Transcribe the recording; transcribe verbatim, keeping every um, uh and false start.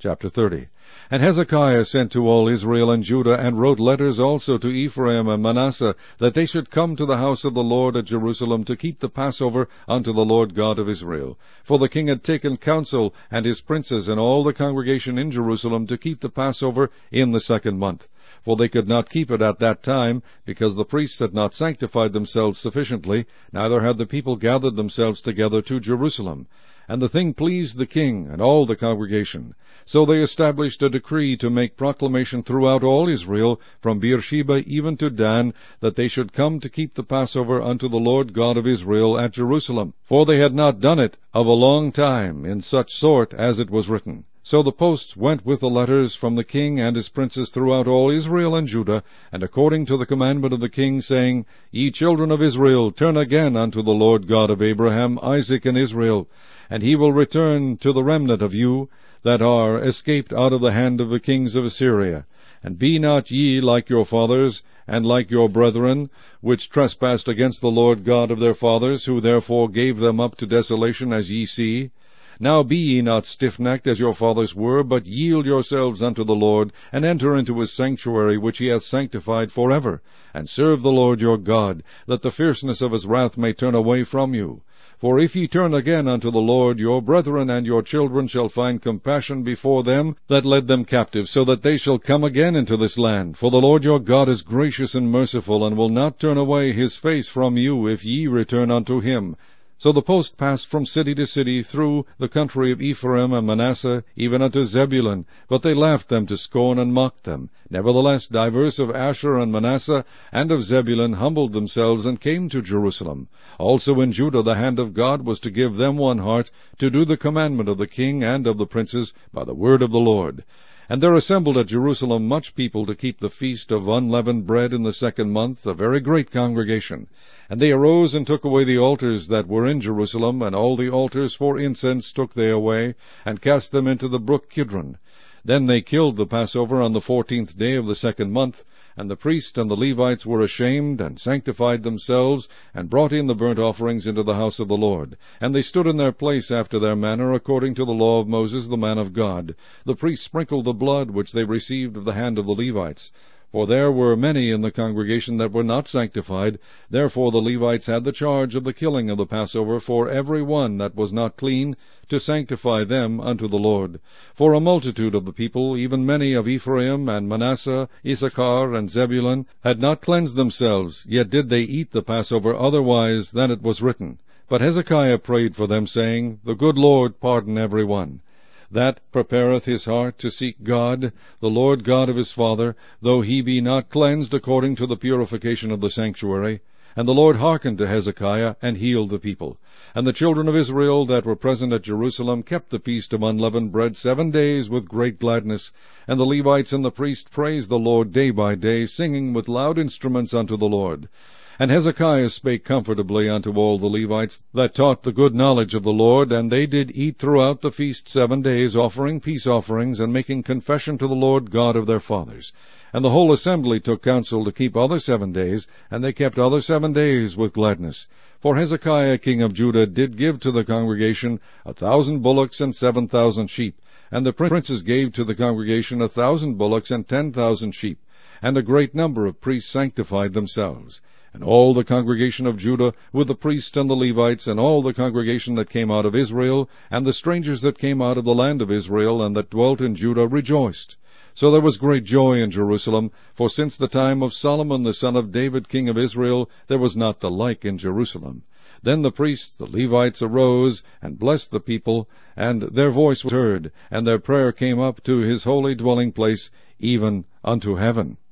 Chapter thirty. And Hezekiah sent to all Israel and Judah, and wrote letters also to Ephraim and Manasseh, that they should come to the house of the Lord at Jerusalem to keep the Passover unto the Lord God of Israel. For the king had taken counsel, and his princes, and all the congregation in Jerusalem, to keep the Passover in the second month. For they could not keep it at that time, because the priests had not sanctified themselves sufficiently, neither had the people gathered themselves together to Jerusalem. And the thing pleased the king and all the congregation. So they established a decree to make proclamation throughout all Israel, from Beersheba even to Dan, that they should come to keep the Passover unto the Lord God of Israel at Jerusalem. For they had not done it of a long time, in such sort as it was written. So the posts went with the letters from the king and his princes throughout all Israel and Judah, and according to the commandment of the king, saying, Ye children of Israel, turn again unto the Lord God of Abraham, Isaac, and Israel, and he will return to the remnant of you that are escaped out of the hand of the kings of Assyria. And be not ye like your fathers, and like your brethren, which trespassed against the Lord God of their fathers, who therefore gave them up to desolation, as ye see. Now be ye not stiffnecked as your fathers were, but yield yourselves unto the Lord, and enter into his sanctuary, which he hath sanctified forever, and serve the Lord your God, that the fierceness of his wrath may turn away from you. For if ye turn again unto the Lord, your brethren and your children shall find compassion before them that led them captive, so that they shall come again into this land. For the Lord your God is gracious and merciful, and will not turn away his face from you, if ye return unto him. So the post passed from city to city through the country of Ephraim and Manasseh, even unto Zebulun. But they laughed them to scorn and mocked them. Nevertheless, divers of Asher and Manasseh and of Zebulun humbled themselves and came to Jerusalem. Also in Judah the hand of God was to give them one heart, to do the commandment of the king and of the princes by the word of the Lord. And there assembled at Jerusalem much people to keep the feast of unleavened bread in the second month, a very great congregation. And they arose and took away the altars that were in Jerusalem, and all the altars for incense took they away, and cast them into the brook Kidron. Then they killed the Passover on the fourteenth day of the second month, and the priests and the Levites were ashamed, and sanctified themselves, and brought in the burnt offerings into the house of the Lord. And they stood in their place after their manner, according to the law of Moses the man of God. The priests sprinkled the blood which they received of the hand of the Levites. For there were many in the congregation that were not sanctified. Therefore the Levites had the charge of the killing of the Passover for every one that was not clean, to sanctify them unto the Lord. For a multitude of the people, even many of Ephraim and Manasseh, Issachar and Zebulun, had not cleansed themselves, yet did they eat the Passover otherwise than it was written. But Hezekiah prayed for them, saying, The good Lord pardon every one that prepareth his heart to seek God, the Lord God of his father, though he be not cleansed according to the purification of the sanctuary. And the Lord hearkened to Hezekiah, and healed the people. And the children of Israel that were present at Jerusalem kept the feast of unleavened bread seven days with great gladness. And the Levites and the priests praised the Lord day by day, singing with loud instruments unto the Lord. And Hezekiah spake comfortably unto all the Levites that taught the good knowledge of the Lord, and they did eat throughout the feast seven days, offering peace offerings, and making confession to the Lord God of their fathers. And the whole assembly took counsel to keep other seven days, and they kept other seven days with gladness. For Hezekiah king of Judah did give to the congregation a thousand bullocks and seven thousand sheep, and the princes gave to the congregation a thousand bullocks and ten thousand sheep, and a great number of priests sanctified themselves. And all the congregation of Judah, with the priests and the Levites, and all the congregation that came out of Israel, and the strangers that came out of the land of Israel, and that dwelt in Judah, rejoiced. So there was great joy in Jerusalem, for since the time of Solomon the son of David king of Israel, there was not the like in Jerusalem. Then the priests, the Levites, arose, and blessed the people, and their voice was heard, and their prayer came up to his holy dwelling place, even unto heaven.